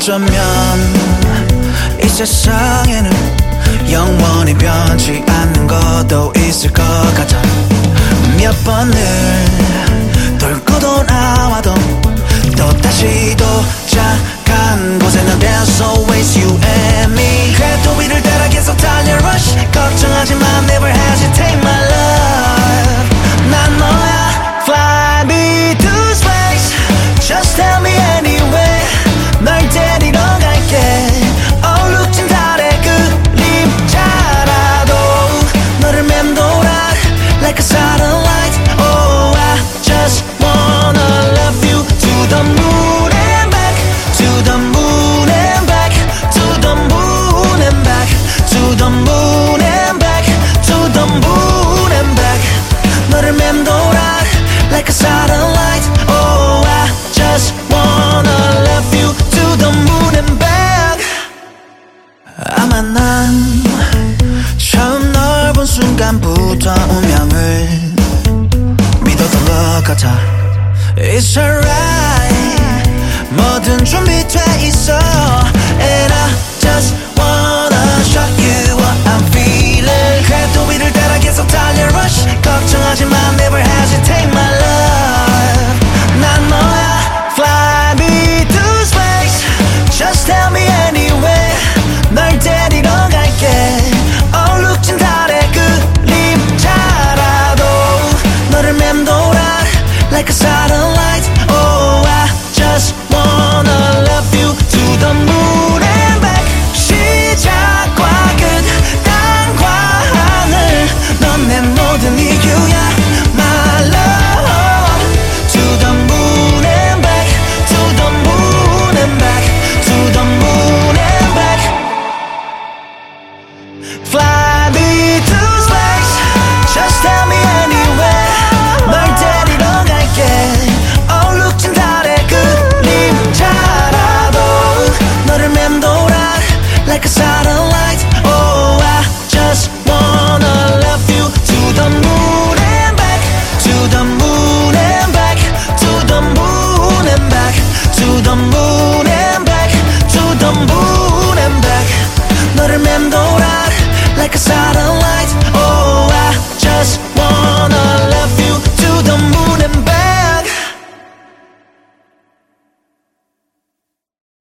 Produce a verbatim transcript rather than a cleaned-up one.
어쩌면 이 세상에는 영원히 변치 않는 것도 있을 것 같아. 몇 번을 돌고 돌아와도 또다시 도착한 곳에는 there's always you and me. 궤도 위를 따라 계속 달려 rush. 걱정하지 마 never hesitate my love. 난 너야. Fly me to space. Just tell me anywhere. 널 데리러 갈게. 어룩진 달의 그림자라도 너를 맴돌아 like a satellite. Oh I just wanna love you to the moon and back. To the moon and back. To the moon and back. To the moon and back. To the moon and back. 너를 맴돌아 like a satellite. Oh I just wanna love you to the moon and back. 아마 난 처음 널 본 순간부터 운명을 믿었던 것 같아. It's alright. 뭐든 준비돼 있어. And I just wanna show you what I'm feeling. 궤도 위를 따라 계속 달려 rush. 걱정하지 마